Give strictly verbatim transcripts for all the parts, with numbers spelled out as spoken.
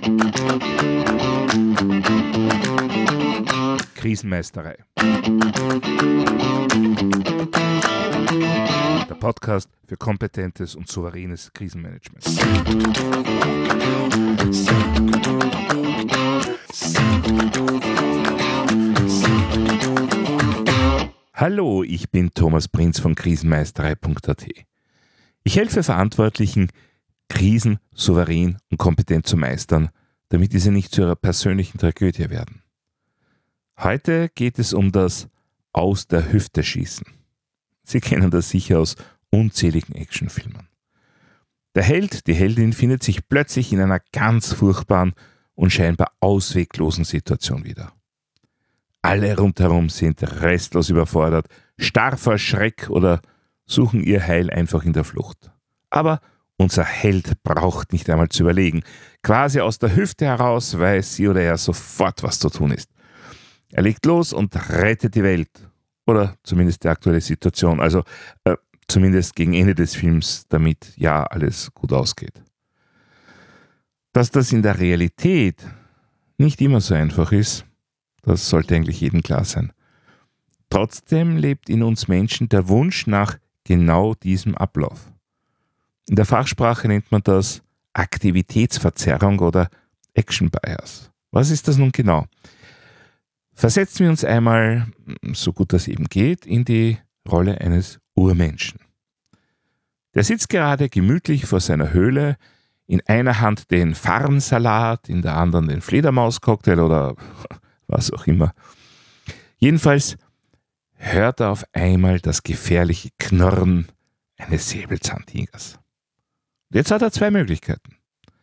Krisenmeisterei. Der Podcast für kompetentes und souveränes Krisenmanagement. Hallo, ich bin Thomas Prinz von krisenmeisterei punkt a t. Ich helfe Verantwortlichen, Krisen souverän und kompetent zu meistern, damit diese nicht zu ihrer persönlichen Tragödie werden. Heute geht es um das Aus der Hüfte schießen. Sie kennen das sicher aus unzähligen Actionfilmen. Der Held, die Heldin findet sich plötzlich in einer ganz furchtbaren und scheinbar ausweglosen Situation wieder. Alle rundherum sind restlos überfordert, starr vor Schreck oder suchen ihr Heil einfach in der Flucht. Aber unser Held braucht nicht einmal zu überlegen. Quasi aus der Hüfte heraus weiß sie oder er sofort, was zu tun ist. Er legt los und rettet die Welt. Oder zumindest die aktuelle Situation. Also äh, zumindest gegen Ende des Films, damit ja alles gut ausgeht. Dass das in der Realität nicht immer so einfach ist, das sollte eigentlich jedem klar sein. Trotzdem lebt in uns Menschen der Wunsch nach genau diesem Ablauf. In der Fachsprache nennt man das Aktivitätsverzerrung oder Action Bias. Was ist das nun genau? Versetzen wir uns einmal, so gut das eben geht, in die Rolle eines Urmenschen. Der sitzt gerade gemütlich vor seiner Höhle, in einer Hand den Farnsalat, in der anderen den Fledermauscocktail oder was auch immer. Jedenfalls hört er auf einmal das gefährliche Knurren eines Säbelzahntigers. Jetzt hat er zwei Möglichkeiten.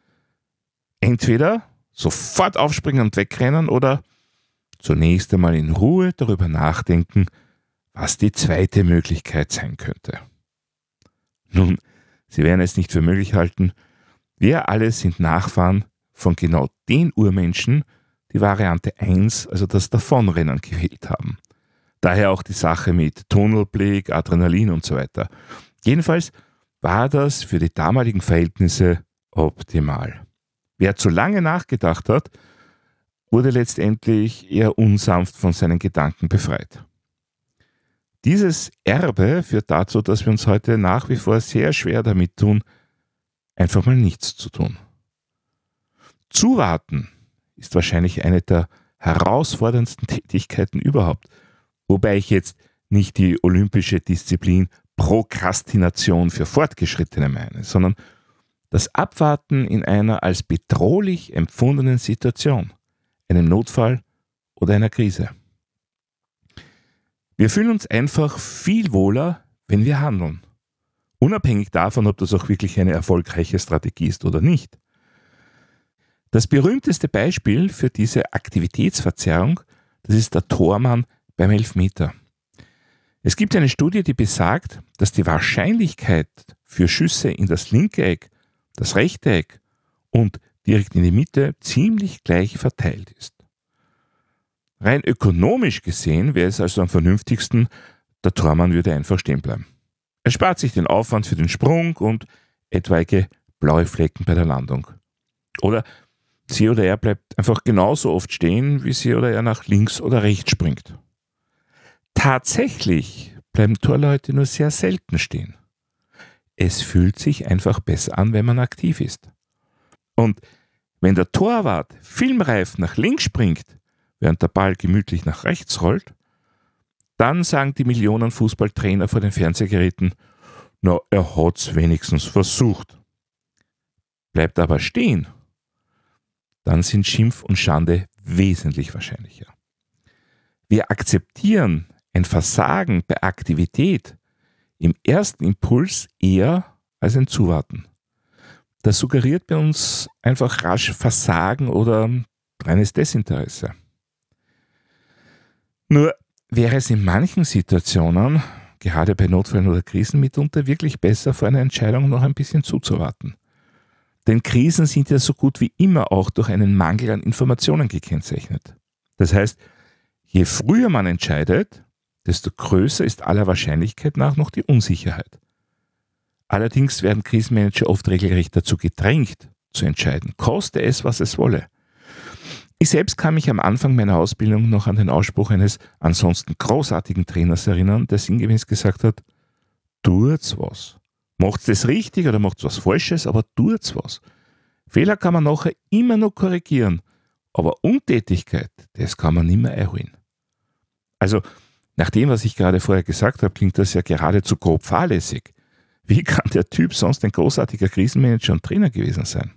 Entweder sofort aufspringen und wegrennen oder zunächst einmal in Ruhe darüber nachdenken, was die zweite Möglichkeit sein könnte. Nun, Sie werden es nicht für möglich halten, wir alle sind Nachfahren von genau den Urmenschen, die Variante eins, also das Davonrennen, gewählt haben. Daher auch die Sache mit Tunnelblick, Adrenalin und so weiter. Jedenfalls war das für die damaligen Verhältnisse optimal. Wer zu lange nachgedacht hat, wurde letztendlich eher unsanft von seinen Gedanken befreit. Dieses Erbe führt dazu, dass wir uns heute nach wie vor sehr schwer damit tun, einfach mal nichts zu tun. Zuwarten ist wahrscheinlich eine der herausforderndsten Tätigkeiten überhaupt, wobei ich jetzt nicht die olympische Disziplin Prokrastination für Fortgeschrittene meine, sondern das Abwarten in einer als bedrohlich empfundenen Situation, einem Notfall oder einer Krise. Wir fühlen uns einfach viel wohler, wenn wir handeln, unabhängig davon, ob das auch wirklich eine erfolgreiche Strategie ist oder nicht. Das berühmteste Beispiel für diese Aktivitätsverzerrung, das ist der Tormann beim Elfmeter. Es gibt eine Studie, die besagt, dass die Wahrscheinlichkeit für Schüsse in das linke Eck, das rechte Eck und direkt in die Mitte ziemlich gleich verteilt ist. Rein ökonomisch gesehen wäre es also am vernünftigsten, der Tormann würde einfach stehen bleiben. Er spart sich den Aufwand für den Sprung und etwaige blaue Flecken bei der Landung. Oder sie oder er bleibt einfach genauso oft stehen, wie sie oder er nach links oder rechts springt. Tatsächlich bleiben Torleute nur sehr selten stehen. Es fühlt sich einfach besser an, wenn man aktiv ist. Und wenn der Torwart filmreif nach links springt, während der Ball gemütlich nach rechts rollt, dann sagen die Millionen Fußballtrainer vor den Fernsehgeräten, na, er hat's wenigstens versucht. Bleibt aber stehen, dann sind Schimpf und Schande wesentlich wahrscheinlicher. Wir akzeptieren ein Versagen bei Aktivität im ersten Impuls eher als ein Zuwarten. Das suggeriert bei uns einfach rasch Versagen oder reines Desinteresse. Nur wäre es in manchen Situationen, gerade bei Notfällen oder Krisen, mitunter wirklich besser, vor einer Entscheidung noch ein bisschen zuzuwarten. Denn Krisen sind ja so gut wie immer auch durch einen Mangel an Informationen gekennzeichnet. Das heißt, je früher man entscheidet, desto größer ist aller Wahrscheinlichkeit nach noch die Unsicherheit. Allerdings werden Krisenmanager oft regelrecht dazu gedrängt, zu entscheiden, koste es, was es wolle. Ich selbst kann mich am Anfang meiner Ausbildung noch an den Ausspruch eines ansonsten großartigen Trainers erinnern, der sinngemäß gesagt hat, tut's was. Macht's das richtig oder macht's was Falsches, aber tut's was. Fehler kann man nachher immer noch korrigieren, aber Untätigkeit, das kann man nicht mehr einholen. Also, nach dem, was ich gerade vorher gesagt habe, klingt das ja geradezu grob fahrlässig. Wie kann der Typ sonst ein großartiger Krisenmanager und Trainer gewesen sein?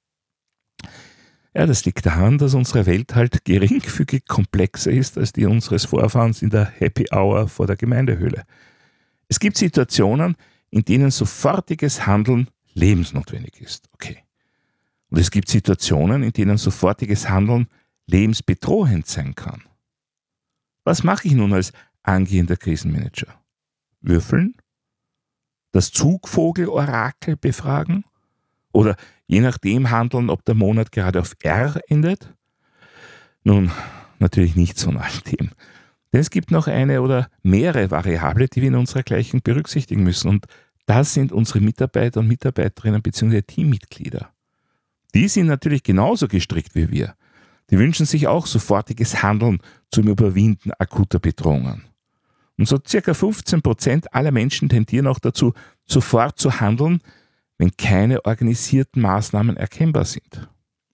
Ja, das liegt daran, dass unsere Welt halt geringfügig komplexer ist als die unseres Vorfahrens in der Happy Hour vor der Gemeindehöhle. Es gibt Situationen, in denen sofortiges Handeln lebensnotwendig ist. Okay. Und es gibt Situationen, in denen sofortiges Handeln lebensbedrohend sein kann. Was mache ich nun als angehender Krisenmanager? Würfeln? Das Zugvogel-Orakel befragen? Oder je nachdem handeln, ob der Monat gerade auf R endet? Nun, natürlich nichts von all dem. Denn es gibt noch eine oder mehrere Variable, die wir in unserer Gleichung berücksichtigen müssen. Und das sind unsere Mitarbeiter und Mitarbeiterinnen bzw. Teammitglieder. Die sind natürlich genauso gestrickt wie wir. Die wünschen sich auch sofortiges Handeln zum Überwinden akuter Bedrohungen. Und so circa fünfzehn Prozent aller Menschen tendieren auch dazu, sofort zu handeln, wenn keine organisierten Maßnahmen erkennbar sind.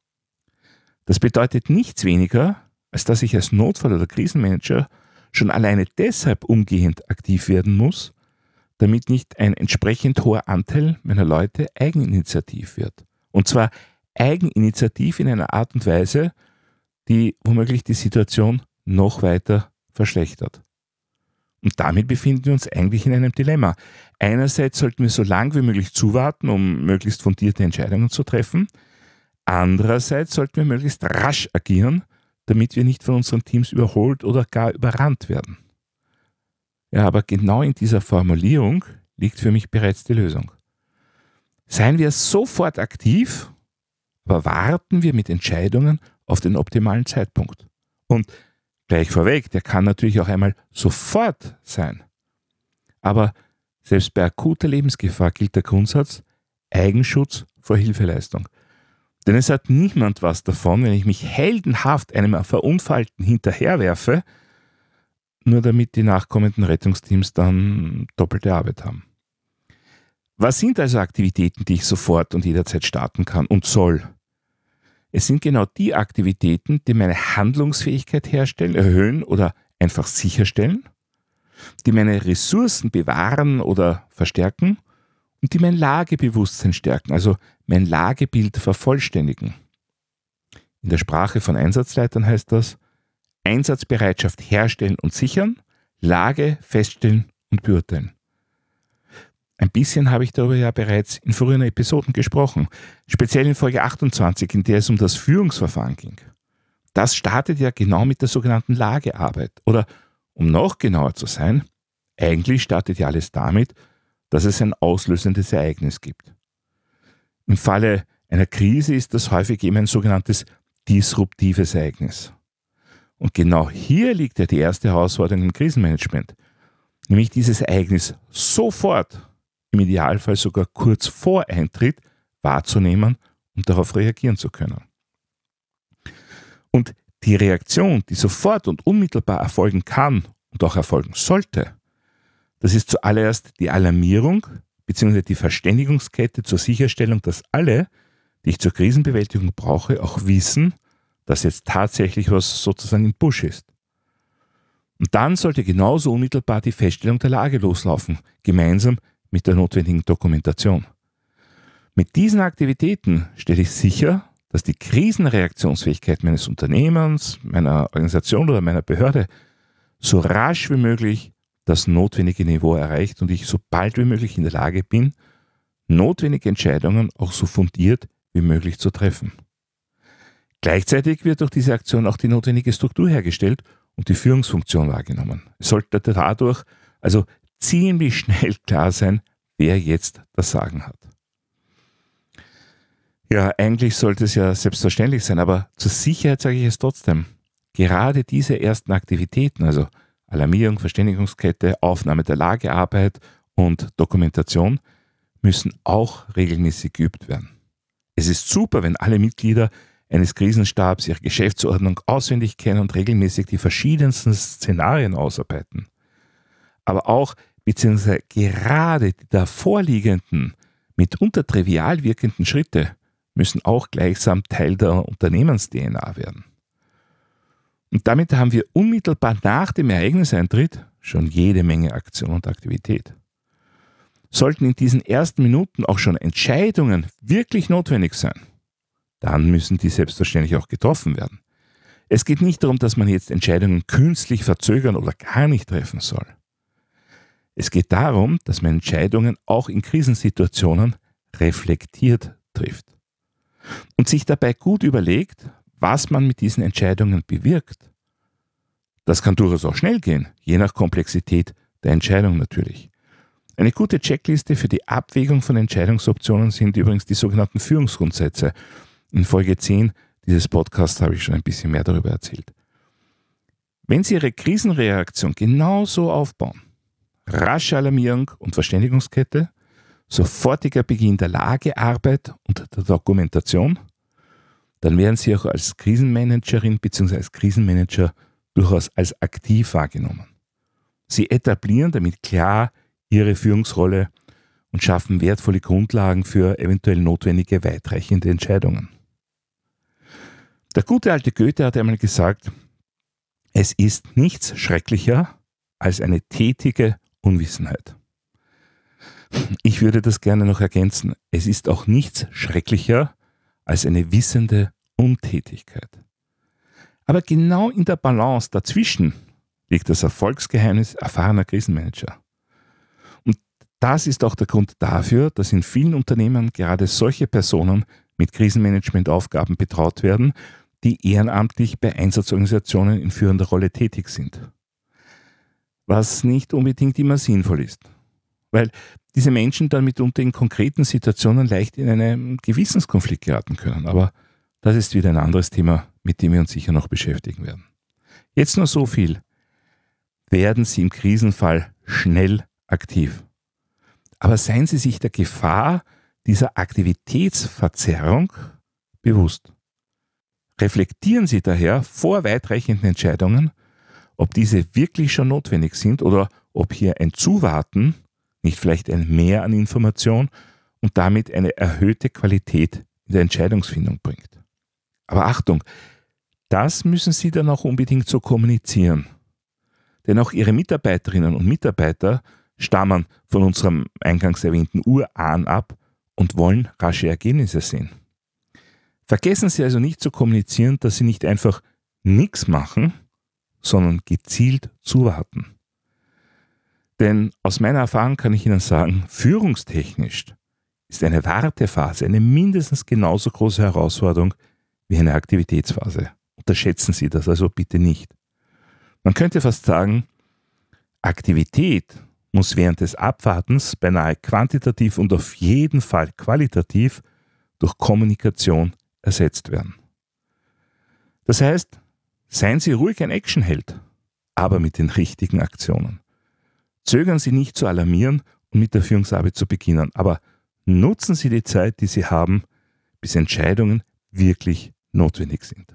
Das bedeutet nichts weniger, als dass ich als Notfall- oder Krisenmanager schon alleine deshalb umgehend aktiv werden muss, damit nicht ein entsprechend hoher Anteil meiner Leute eigeninitiativ wird. Und zwar eigeninitiativ in einer Art und Weise, die womöglich die Situation noch weiter verschlechtert. Und damit befinden wir uns eigentlich in einem Dilemma. Einerseits sollten wir so lang wie möglich zuwarten, um möglichst fundierte Entscheidungen zu treffen. Andererseits sollten wir möglichst rasch agieren, damit wir nicht von unseren Teams überholt oder gar überrannt werden. Ja, aber genau in dieser Formulierung liegt für mich bereits die Lösung. Seien wir sofort aktiv, aber warten wir mit Entscheidungen auf den optimalen Zeitpunkt. Und gleich vorweg, der kann natürlich auch einmal sofort sein. Aber selbst bei akuter Lebensgefahr gilt der Grundsatz Eigenschutz vor Hilfeleistung. Denn es hat niemand was davon, wenn ich mich heldenhaft einem Verunfallten hinterherwerfe, nur damit die nachkommenden Rettungsteams dann doppelte Arbeit haben. Was sind also Aktivitäten, die ich sofort und jederzeit starten kann und soll? Es sind genau die Aktivitäten, die meine Handlungsfähigkeit herstellen, erhöhen oder einfach sicherstellen, die meine Ressourcen bewahren oder verstärken und die mein Lagebewusstsein stärken, also mein Lagebild vervollständigen. In der Sprache von Einsatzleitern heißt das Einsatzbereitschaft herstellen und sichern, Lage feststellen und beurteilen. Ein bisschen habe ich darüber ja bereits in früheren Episoden gesprochen, speziell in Folge achtundzwanzig, in der es um das Führungsverfahren ging. Das startet ja genau mit der sogenannten Lagearbeit. Oder, um noch genauer zu sein, eigentlich startet ja alles damit, dass es ein auslösendes Ereignis gibt. Im Falle einer Krise ist das häufig eben ein sogenanntes disruptives Ereignis. Und genau hier liegt ja die erste Herausforderung im Krisenmanagement, nämlich dieses Ereignis sofort, im Idealfall sogar kurz vor Eintritt, wahrzunehmen und darauf reagieren zu können. Und die Reaktion, die sofort und unmittelbar erfolgen kann und auch erfolgen sollte, das ist zuallererst die Alarmierung bzw. die Verständigungskette zur Sicherstellung, dass alle, die ich zur Krisenbewältigung brauche, auch wissen, dass jetzt tatsächlich was sozusagen im Busch ist. Und dann sollte genauso unmittelbar die Feststellung der Lage loslaufen, gemeinsam mit der notwendigen Dokumentation. Mit diesen Aktivitäten stelle ich sicher, dass die Krisenreaktionsfähigkeit meines Unternehmens, meiner Organisation oder meiner Behörde so rasch wie möglich das notwendige Niveau erreicht und ich so bald wie möglich in der Lage bin, notwendige Entscheidungen auch so fundiert wie möglich zu treffen. Gleichzeitig wird durch diese Aktion auch die notwendige Struktur hergestellt und die Führungsfunktion wahrgenommen. Es sollte dadurch also ziemlich schnell klar sein, wer jetzt das Sagen hat. Ja, eigentlich sollte es ja selbstverständlich sein, aber zur Sicherheit sage ich es trotzdem. Gerade diese ersten Aktivitäten, also Alarmierung, Verständigungskette, Aufnahme der Lagearbeit und Dokumentation, müssen auch regelmäßig geübt werden. Es ist super, wenn alle Mitglieder eines Krisenstabs ihre Geschäftsordnung auswendig kennen und regelmäßig die verschiedensten Szenarien ausarbeiten. Aber auch bzw. gerade die davorliegenden, mitunter trivial wirkenden Schritte müssen auch gleichsam Teil der Unternehmens-D N A werden. Und damit haben wir unmittelbar nach dem Ereigniseintritt schon jede Menge Aktion und Aktivität. Sollten in diesen ersten Minuten auch schon Entscheidungen wirklich notwendig sein, dann müssen die selbstverständlich auch getroffen werden. Es geht nicht darum, dass man jetzt Entscheidungen künstlich verzögern oder gar nicht treffen soll. Es geht darum, dass man Entscheidungen auch in Krisensituationen reflektiert trifft und sich dabei gut überlegt, was man mit diesen Entscheidungen bewirkt. Das kann durchaus auch schnell gehen, je nach Komplexität der Entscheidung natürlich. Eine gute Checkliste für die Abwägung von Entscheidungsoptionen sind übrigens die sogenannten Führungsgrundsätze. In Folge zehn dieses Podcasts habe ich schon ein bisschen mehr darüber erzählt. Wenn Sie Ihre Krisenreaktion genauso aufbauen, rasche Alarmierung und Verständigungskette, sofortiger Beginn der Lagearbeit und der Dokumentation, dann werden Sie auch als Krisenmanagerin bzw. als Krisenmanager durchaus als aktiv wahrgenommen. Sie etablieren damit klar Ihre Führungsrolle und schaffen wertvolle Grundlagen für eventuell notwendige weitreichende Entscheidungen. Der gute alte Goethe hat einmal gesagt, es ist nichts schrecklicher als eine tätige Unwissenheit. Ich würde das gerne noch ergänzen. Es ist auch nichts schrecklicher als eine wissende Untätigkeit. Aber genau in der Balance dazwischen liegt das Erfolgsgeheimnis erfahrener Krisenmanager. Und das ist auch der Grund dafür, dass in vielen Unternehmen gerade solche Personen mit Krisenmanagementaufgaben betraut werden, die ehrenamtlich bei Einsatzorganisationen in führender Rolle tätig sind. Was nicht unbedingt immer sinnvoll ist, weil diese Menschen dann mitunter in konkreten Situationen leicht in einen Gewissenskonflikt geraten können. Aber das ist wieder ein anderes Thema, mit dem wir uns sicher noch beschäftigen werden. Jetzt nur so viel. Werden Sie im Krisenfall schnell aktiv. Aber seien Sie sich der Gefahr dieser Aktivitätsverzerrung bewusst. Reflektieren Sie daher vor weitreichenden Entscheidungen, ob diese wirklich schon notwendig sind oder ob hier ein Zuwarten nicht vielleicht ein Mehr an Information und damit eine erhöhte Qualität in der Entscheidungsfindung bringt. Aber Achtung, das müssen Sie dann auch unbedingt so kommunizieren. Denn auch Ihre Mitarbeiterinnen und Mitarbeiter stammen von unserem eingangs erwähnten Urahn ab und wollen rasche Ergebnisse sehen. Vergessen Sie also nicht zu kommunizieren, dass Sie nicht einfach nichts machen, sondern gezielt zuwarten. Denn aus meiner Erfahrung kann ich Ihnen sagen, führungstechnisch ist eine Wartephase eine mindestens genauso große Herausforderung wie eine Aktivitätsphase. Unterschätzen Sie das also bitte nicht. Man könnte fast sagen, Aktivität muss während des Abwartens beinahe quantitativ und auf jeden Fall qualitativ durch Kommunikation ersetzt werden. Das heißt, seien Sie ruhig ein Actionheld, aber mit den richtigen Aktionen. Zögern Sie nicht zu alarmieren und mit der Führungsarbeit zu beginnen, aber nutzen Sie die Zeit, die Sie haben, bis Entscheidungen wirklich notwendig sind.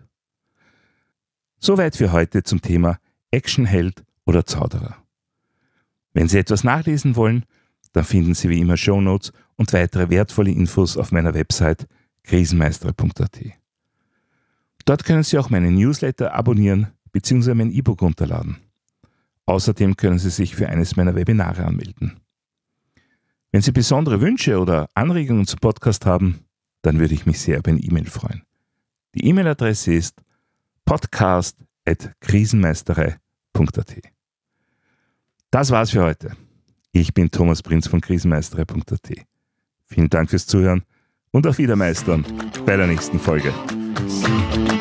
Soweit für heute zum Thema Actionheld oder Zauderer. Wenn Sie etwas nachlesen wollen, dann finden Sie wie immer Shownotes und weitere wertvolle Infos auf meiner Website krisenmeister punkt a t. Dort können Sie auch meine Newsletter abonnieren bzw. mein E-Book runterladen. Außerdem können Sie sich für eines meiner Webinare anmelden. Wenn Sie besondere Wünsche oder Anregungen zum Podcast haben, dann würde ich mich sehr über eine E-Mail freuen. Die E-Mail-Adresse ist podcast at krisenmeisterei punkt a t. Das war's für heute. Ich bin Thomas Prinz von krisenmeisterei punkt a t. Vielen Dank fürs Zuhören und auf Wiedermeistern bei der nächsten Folge.